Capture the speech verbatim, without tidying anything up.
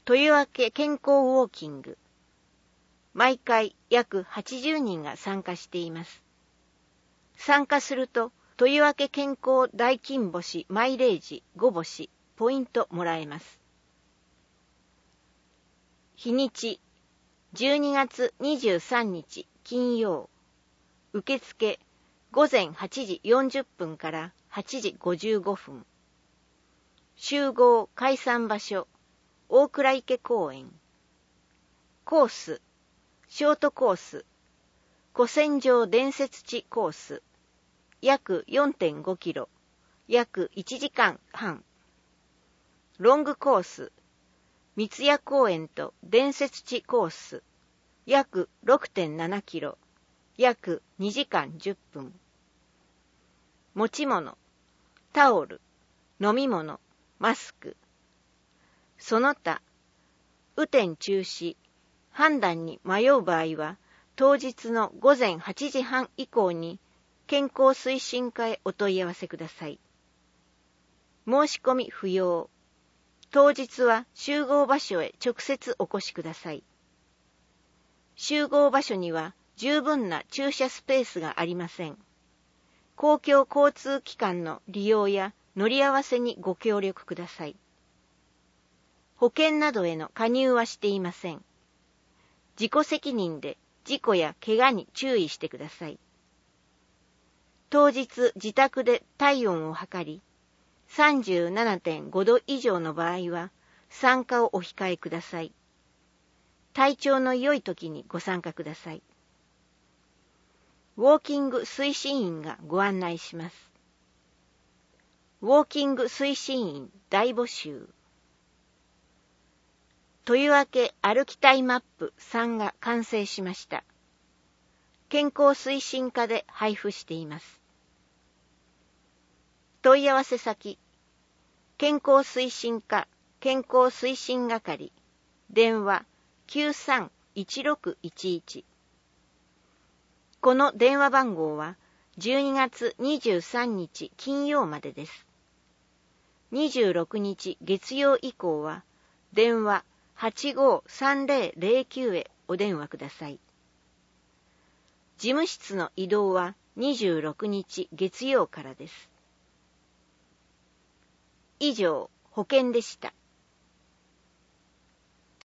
というわけ健康ウォーキング。毎回約はちじゅうにんが参加しています。参加すると、というわけ健康大金星マイレージご星ポイントもらえます。日にち、じゅうにがつにじゅうさんにち金曜。受付、午前はちじよんじゅっぷんからはちじごじゅうごふん。集合解散場所、大倉池公園。コース、ショートコース、古戦場伝説地コース、約 よんてんごキロ、約いちじかんはん。ロングコース、三ツ谷公園と伝説地コース、約 ろくてんななキロ、約にじかんじゅっぷん。持ち物、タオル、飲み物、マスク。その他、雨天中止、判断に迷う場合は、当日の午前はちじはん以降に健康推進課へお問い合わせください。申し込み不要。当日は集合場所へ直接お越しください。集合場所には十分な駐車スペースがありません。公共交通機関の利用や乗り合わせにご協力ください。保険などへの加入はしていません。自己責任で事故や怪我に注意してください。当日自宅で体温を測り、さんじゅうななてんごど以上の場合は参加をお控えください。体調の良い時にご参加ください。ウォーキング推進員がご案内します。ウォーキング推進員大募集。というわけ歩きたいマップさんが完成しました。健康推進課で配布しています。問い合わせ先、健康推進課健康推進係、電話 きゅうさんいちろくいちいち。この電話番号はじゅうにがつにじゅうさんにち金曜までです。にじゅうろくにち月曜以降は電話はちごーさんぜろぜろきゅうへお電話ください。事務室の移動はにじゅうろくにち月曜からです。以上、保険でした。